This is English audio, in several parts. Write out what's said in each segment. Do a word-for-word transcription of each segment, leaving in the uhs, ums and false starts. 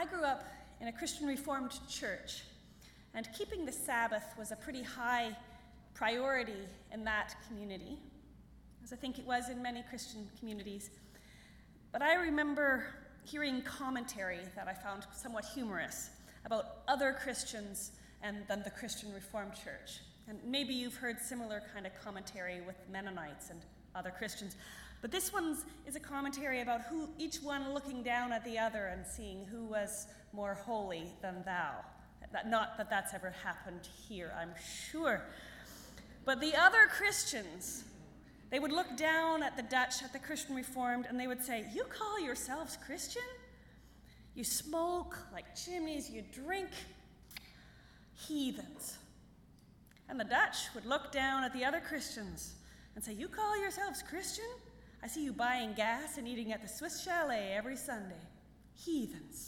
I grew up in a Christian Reformed church, and keeping the Sabbath was a pretty high priority in that community, as I think it was in many Christian communities. But I remember hearing commentary that I found somewhat humorous about other Christians and than the Christian Reformed Church. And maybe you've heard similar kind of commentary with Mennonites and other Christians. But this one is a commentary about who each one looking down at the other and seeing who was more holy than thou. That, not that that's ever happened here, I'm sure. But the other Christians, they would look down at the Dutch, at the Christian Reformed, and they would say, "You call yourselves Christian? You smoke like chimneys, you drink, heathens." And the Dutch would look down at the other Christians and say, "You call yourselves Christian? I see you buying gas and eating at the Swiss Chalet every Sunday. Heathens."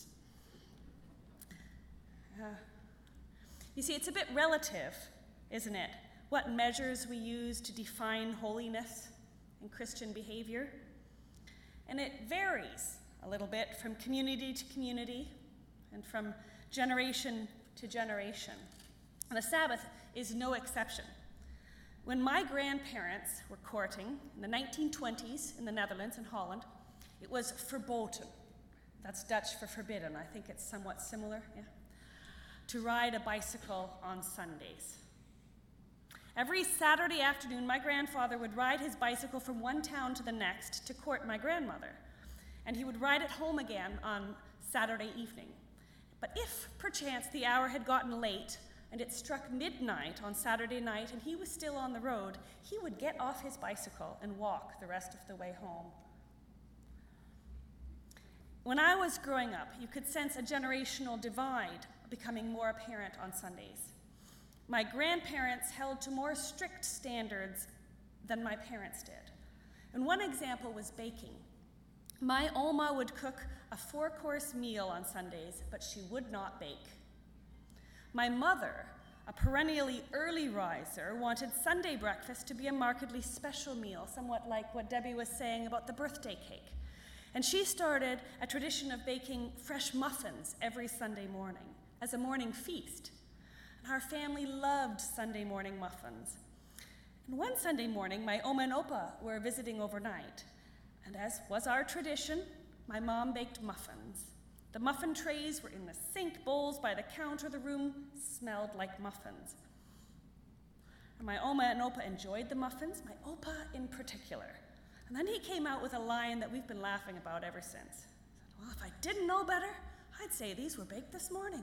Uh, you see, it's a bit relative, isn't it? What measures we use to define holiness in Christian behavior. And it varies a little bit from community to community and from generation to generation. And the Sabbath is no exception. When my grandparents were courting in the nineteen twenties in the Netherlands and Holland, it was verboten. That's Dutch for forbidden. I think it's somewhat similar, yeah, to ride a bicycle on Sundays. Every Saturday afternoon, my grandfather would ride his bicycle from one town to the next to court my grandmother, and he would ride it home again on Saturday evening. But if, perchance, the hour had gotten late and it struck midnight on Saturday night and he was still on the road, he would get off his bicycle and walk the rest of the way home. When I was growing up, you could sense a generational divide becoming more apparent on Sundays. My grandparents held to more strict standards than my parents did. And one example was baking. My Oma would cook a four-course meal on Sundays, but she would not bake. My mother, a perennially early riser, wanted Sunday breakfast to be a markedly special meal, somewhat like what Debbie was saying about the birthday cake. And she started a tradition of baking fresh muffins every Sunday morning as a morning feast. Our family loved Sunday morning muffins. And one Sunday morning, my Oma and Opa were visiting overnight. And as was our tradition, my mom baked muffins. The muffin trays were in the sink, bowls by the counter. The room smelled like muffins. And my Oma and Opa enjoyed the muffins, my Opa in particular. And then he came out with a line that we've been laughing about ever since. He said, "Well, if I didn't know better, I'd say these were baked this morning."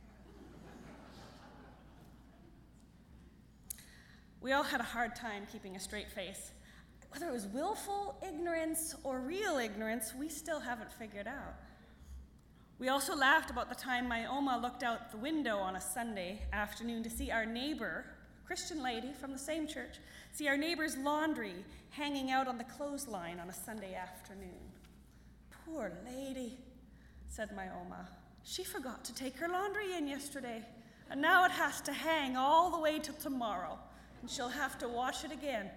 We all had a hard time keeping a straight face. Whether it was willful ignorance or real ignorance, we still haven't figured out. We also laughed about the time my Oma looked out the window on a Sunday afternoon to see our neighbor, a Christian lady from the same church, see our neighbor's laundry hanging out on the clothesline on a Sunday afternoon. "Poor lady," said my Oma. "She forgot to take her laundry in yesterday, and now it has to hang all the way till tomorrow. And she'll have to wash it again."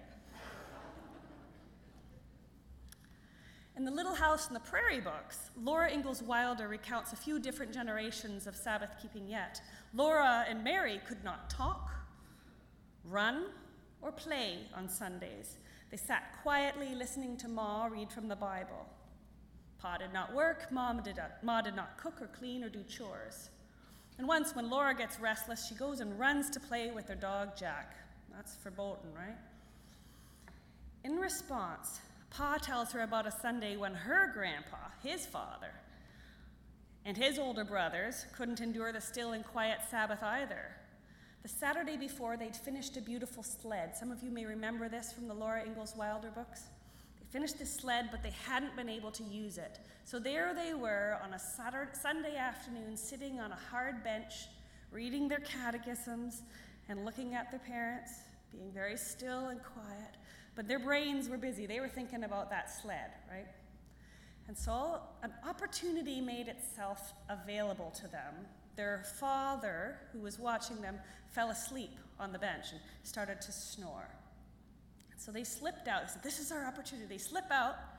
In the Little House on the Prairie books, Laura Ingalls Wilder recounts a few different generations of Sabbath keeping yet. Laura and Mary could not talk, run, or play on Sundays. They sat quietly listening to Ma read from the Bible. Pa did not work, Mom did not, Ma did not cook or clean or do chores. And once when Laura gets restless, she goes and runs to play with her dog Jack. That's verboten, right? In response, Pa tells her about a Sunday when her grandpa, his father, and his older brothers couldn't endure the still and quiet Sabbath either. The Saturday before, they'd finished a beautiful sled. Some of you may remember this from the Laura Ingalls Wilder books. They finished the sled, but they hadn't been able to use it. So there they were on a Saturday, Sunday afternoon, sitting on a hard bench, reading their catechisms and looking at their parents, being very still and quiet, but their brains were busy. They were thinking about that sled, right? And so an opportunity made itself available to them. Their father, who was watching them, fell asleep on the bench and started to snore. So they slipped out. They said, "This is our opportunity." They slip out,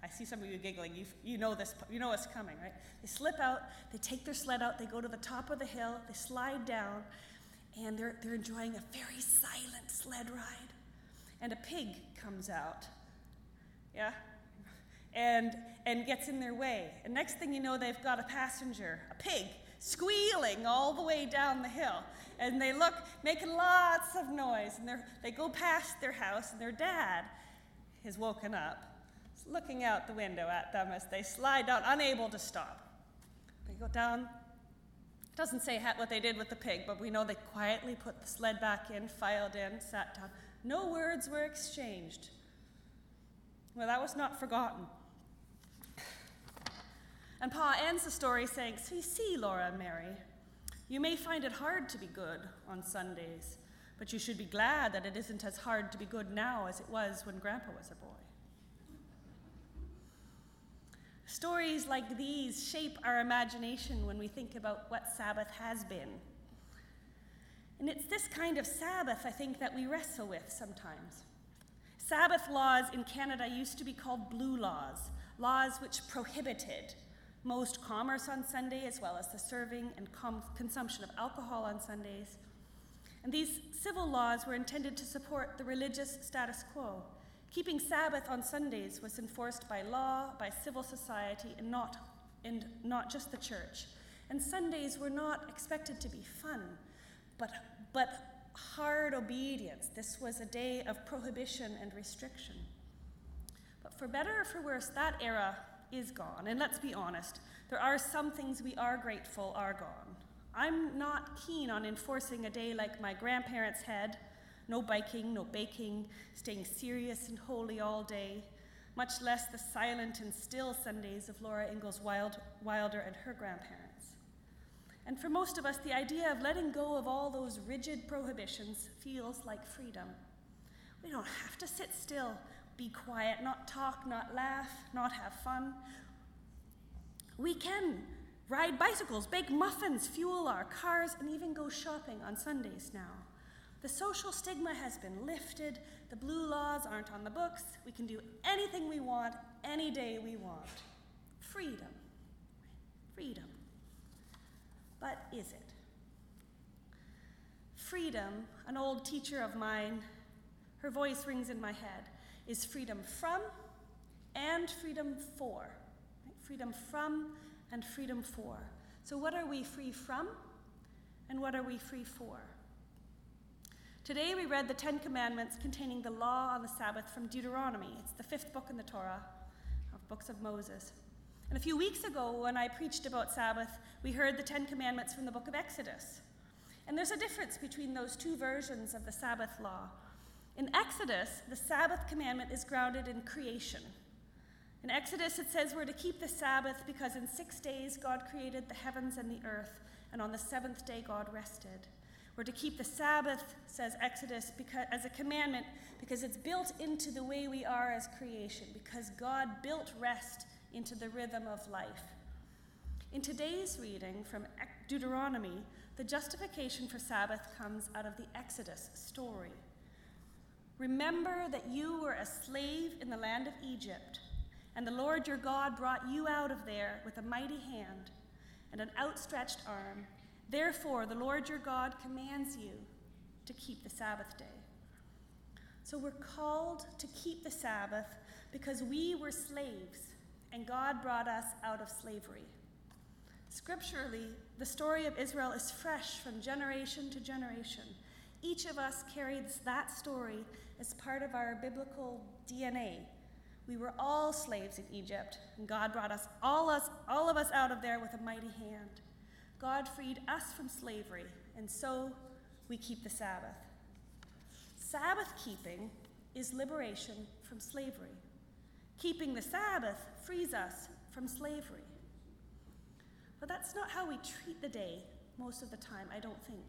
I see some of you giggling. You, you know this. You know what's coming, right? They slip out. They take their sled out. They go to the top of the hill. They slide down, and they're they're enjoying a very silent sled ride. And a pig comes out, yeah, and and gets in their way. And next thing you know, they've got a passenger, a pig, squealing all the way down the hill. And they look, making lots of noise. And they they go past their house, and their dad is woken up, looking out the window at them as they slide down, unable to stop. They go down. It doesn't say what they did with the pig, but we know they quietly put the sled back in, filed in, sat down. No words were exchanged. Well, that was not forgotten. And Pa ends the story saying, so you see, Laura and Mary, you may find it hard to be good on Sundays, but you should be glad that it isn't as hard to be good now as it was when Grandpa was a boy. Stories like these shape our imagination when we think about what Sabbath has been. And it's this kind of Sabbath, I think, that we wrestle with sometimes. Sabbath laws in Canada used to be called blue laws, laws which prohibited most commerce on Sunday, as well as the serving and com- consumption of alcohol on Sundays. And these civil laws were intended to support the religious status quo. Keeping Sabbath on Sundays was enforced by law, by civil society, and not, and not just the church. And Sundays were not expected to be fun, but, but hard obedience. This was a day of prohibition and restriction. But for better or for worse, that era is gone. And let's be honest, there are some things we are grateful are gone. I'm not keen on enforcing a day like my grandparents had. No biking, no baking, staying serious and holy all day, much less the silent and still Sundays of Laura Ingalls Wild, Wilder and her grandparents. And for most of us, the idea of letting go of all those rigid prohibitions feels like freedom. We don't have to sit still, be quiet, not talk, not laugh, not have fun. We can ride bicycles, bake muffins, fuel our cars, and even go shopping on Sundays now. The social stigma has been lifted. The blue laws aren't on the books. We can do anything we want, any day we want. Freedom. Freedom. But is it? Freedom, an old teacher of mine, her voice rings in my head, is freedom from and freedom for. Right? Freedom from and freedom for. So what are we free from and what are we free for? Today we read the Ten Commandments containing the law on the Sabbath from Deuteronomy. It's the fifth book in the Torah, of books of Moses. And a few weeks ago when I preached about Sabbath, we heard the Ten Commandments from the book of Exodus. And there's a difference between those two versions of the Sabbath law. In Exodus, the Sabbath commandment is grounded in creation. In Exodus, it says we're to keep the Sabbath because in six days God created the heavens and the earth, and on the seventh day God rested. We're to keep the Sabbath, says Exodus, because, as a commandment because it's built into the way we are as creation, because God built rest into the rhythm of life. In today's reading from Deuteronomy, the justification for Sabbath comes out of the Exodus story. Remember that you were a slave in the land of Egypt, and the Lord your God brought you out of there with a mighty hand and an outstretched arm. Therefore, the Lord your God commands you to keep the Sabbath day. So we're called to keep the Sabbath because we were slaves, and God brought us out of slavery. Scripturally, the story of Israel is fresh from generation to generation. Each of us carries that story as part of our biblical D N A. We were all slaves in Egypt, and God brought us all, us, all of us out of there with a mighty hand. God freed us from slavery, and so we keep the Sabbath. Sabbath keeping is liberation from slavery. Keeping the Sabbath frees us from slavery. But that's not how we treat the day most of the time, I don't think.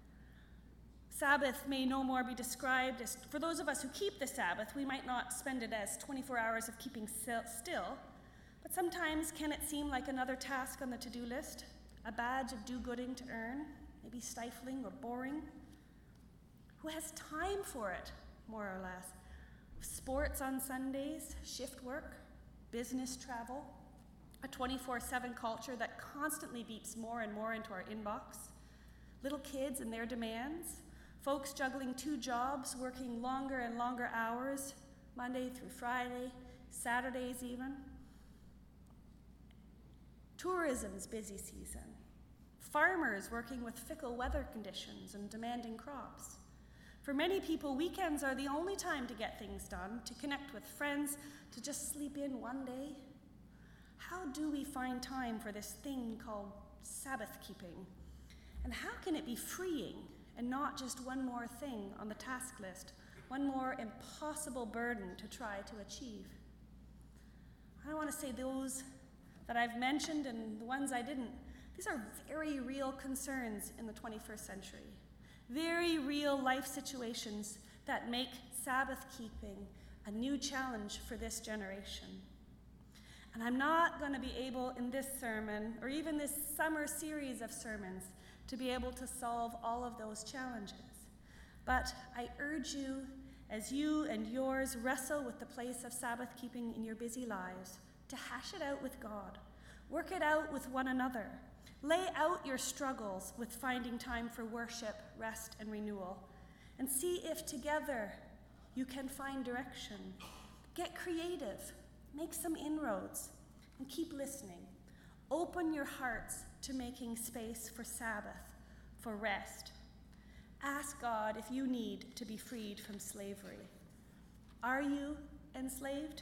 Sabbath may no more be described as, for those of us who keep the Sabbath, we might not spend it as twenty-four hours of keeping still, but sometimes can it seem like another task on the to-do list? A badge of do-gooding to earn, maybe stifling or boring? Who has time for it, more or less? Sports on Sundays, shift work? business travel, a twenty-four seven culture that constantly beeps more and more into our inbox, little kids and their demands, folks juggling two jobs, working longer and longer hours, Monday through Friday, Saturdays even. Tourism's busy season. Farmers working with fickle weather conditions and demanding crops. For many people, weekends are the only time to get things done, to connect with friends, to just sleep in one day. How do we find time for this thing called Sabbath keeping? And how can it be freeing and not just one more thing on the task list, one more impossible burden to try to achieve? I want to say those that I've mentioned and the ones I didn't, these are very real concerns in the twenty-first century. Very real life situations that make Sabbath keeping a new challenge for this generation. And I'm not going to be able in this sermon, or even this summer series of sermons, to be able to solve all of those challenges. But I urge you, as you and yours wrestle with the place of Sabbath keeping in your busy lives, to hash it out with God. Work it out with one another. Lay out your struggles with finding time for worship, rest, and renewal, and see if together you can find direction. Get creative. Make some inroads, and keep listening. Open your hearts to making space for Sabbath, for rest. Ask God if you need to be freed from slavery. Are you enslaved?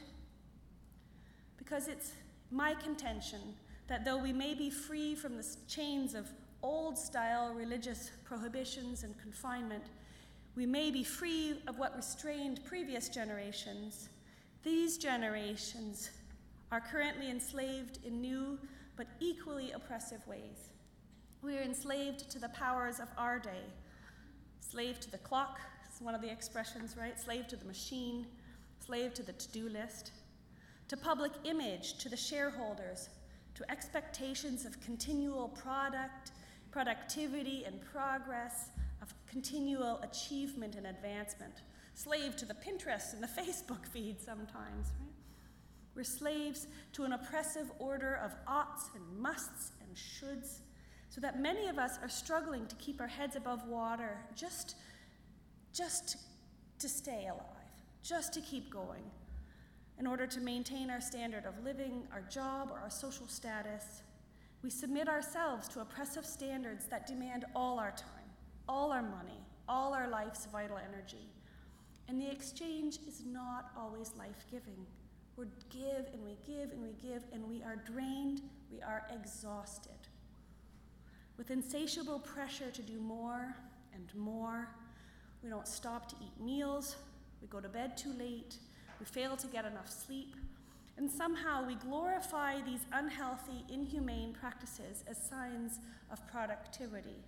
Because it's my contention that though we may be free from the chains of old-style religious prohibitions and confinement, we may be free of what restrained previous generations. These generations are currently enslaved in new but equally oppressive ways. We are enslaved to the powers of our day. Slave to the clock is one of the expressions, right? Slave to the machine, slave to the to-do list, to public image, to the shareholders, to expectations of continual product, productivity and progress, of continual achievement and advancement. Slave to the Pinterest and the Facebook feed sometimes, right? We're slaves to an oppressive order of oughts and musts and shoulds, so that many of us are struggling to keep our heads above water just, just to stay alive, just to keep going, in order to maintain our standard of living, our job, or our social status. We submit ourselves to oppressive standards that demand all our time, all our money, all our life's vital energy. And the exchange is not always life-giving. We give and we give and we give, and we are drained, we are exhausted. With insatiable pressure to do more and more, we don't stop to eat meals, we go to bed too late, we fail to get enough sleep, and somehow we glorify these unhealthy, inhumane practices as signs of productivity.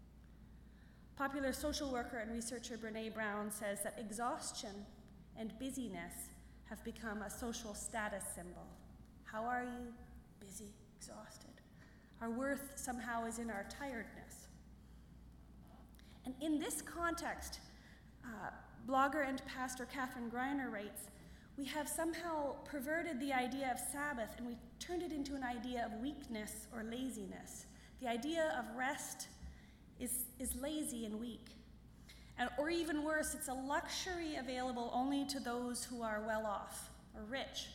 Popular social worker and researcher Brené Brown says that exhaustion and busyness have become a social status symbol. How are you? Busy, exhausted. Our worth somehow is in our tiredness. And in this context, uh, blogger and pastor Catherine Greiner writes, we have somehow perverted the idea of Sabbath and we turned it into an idea of weakness or laziness. The idea of rest is, is lazy and weak. And, or even worse, it's a luxury available only to those who are well off or rich.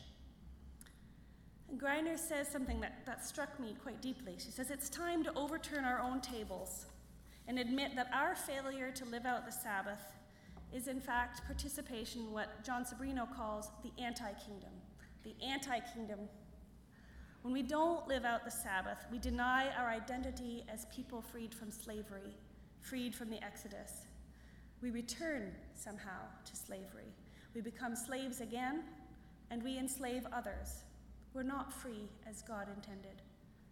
And Greiner says something that, that struck me quite deeply. She says, it's time to overturn our own tables and admit that our failure to live out the Sabbath is in fact participation in what John Sobrino calls the anti-kingdom. The anti-kingdom. When we don't live out the Sabbath, we deny our identity as people freed from slavery, freed from the Exodus. We return somehow to slavery. We become slaves again, and we enslave others. We're not free as God intended.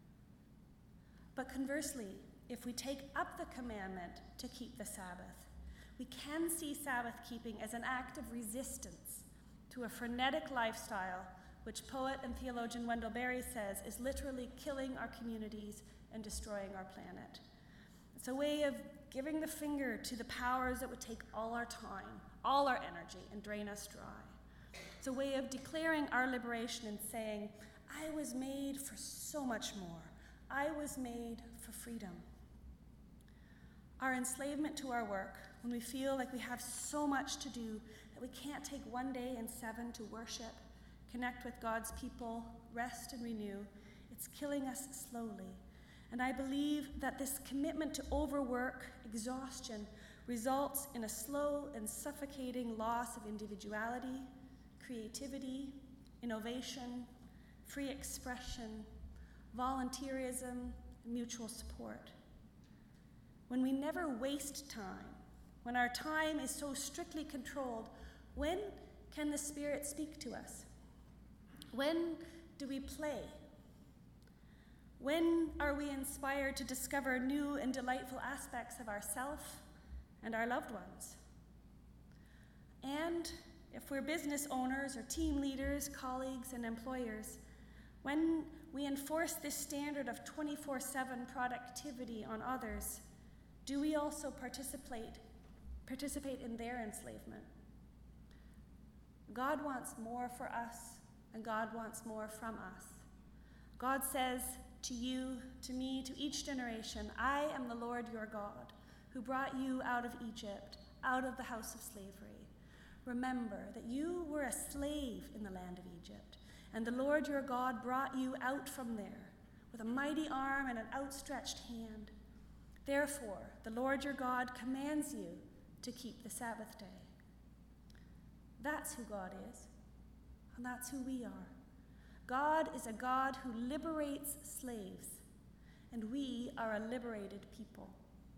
But conversely, if we take up the commandment to keep the Sabbath, we can see Sabbath keeping as an act of resistance to a frenetic lifestyle, which poet and theologian Wendell Berry says is literally killing our communities and destroying our planet. It's a way of giving the finger to the powers that would take all our time, all our energy, and drain us dry. It's a way of declaring our liberation and saying, I was made for so much more. I was made for freedom. Our enslavement to our work, when we feel like we have so much to do that we can't take one day in seven to worship, connect with God's people, rest and renew, it's killing us slowly. And I believe that this commitment to overwork, exhaustion, results in a slow and suffocating loss of individuality, creativity, innovation, free expression, volunteerism, and mutual support. When we never waste time, when our time is so strictly controlled, when can the Spirit speak to us? When do we play? When are we inspired to discover new and delightful aspects of ourselves and our loved ones? And if we're business owners or team leaders, colleagues, and employers, when we enforce this standard of twenty-four seven productivity on others, do we also participate, participate in their enslavement? God wants more for us, and God wants more from us. God says to you, to me, to each generation, I am the Lord your God, who brought you out of Egypt, out of the house of slavery. Remember that you were a slave in the land of Egypt, and the Lord your God brought you out from there with a mighty arm and an outstretched hand. Therefore, the Lord your God commands you to keep the Sabbath day. That's who God is, and that's who we are. God is a God who liberates slaves, and we are a liberated people.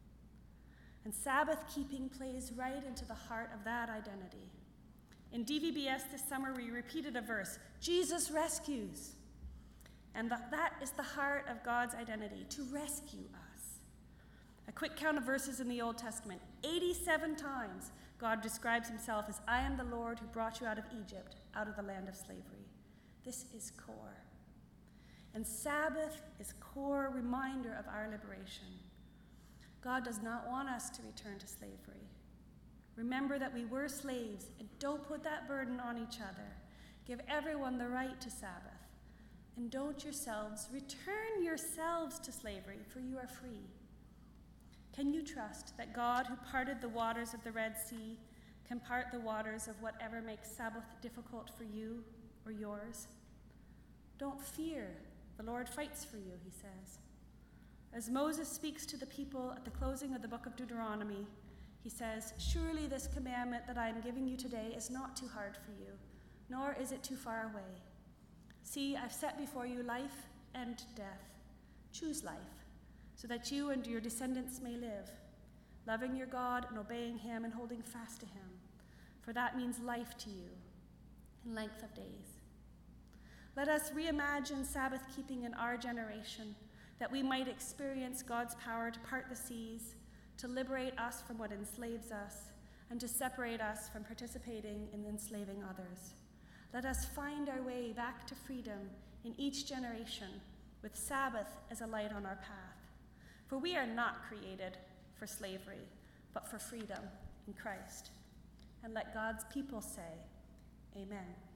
And Sabbath keeping plays right into the heart of that identity. In D V B S this summer, we repeated a verse, Jesus rescues. And that, that is the heart of God's identity, to rescue us. A quick count of verses in the Old Testament. eighty-seven times God describes himself as, I am the Lord who brought you out of Egypt, out of the land of slavery. This is core. And Sabbath is core reminder of our liberation. God does not want us to return to slavery. Remember that we were slaves, and don't put that burden on each other. Give everyone the right to Sabbath. And don't yourselves return yourselves to slavery, for you are free. Can you trust that God, who parted the waters of the Red Sea, can part the waters of whatever makes Sabbath difficult for you or yours? Don't fear. The Lord fights for you, he says. As Moses speaks to the people at the closing of the book of Deuteronomy, he says, surely this commandment that I am giving you today is not too hard for you, nor is it too far away. See, I've set before you life and death. Choose life, so that you and your descendants may live, loving your God and obeying him and holding fast to him, for that means life to you and length of days. Let us reimagine Sabbath keeping in our generation, that we might experience God's power to part the seas, to liberate us from what enslaves us, and to separate us from participating in enslaving others. Let us find our way back to freedom in each generation, with Sabbath as a light on our path. For we are not created for slavery, but for freedom in Christ. And let God's people say, Amen.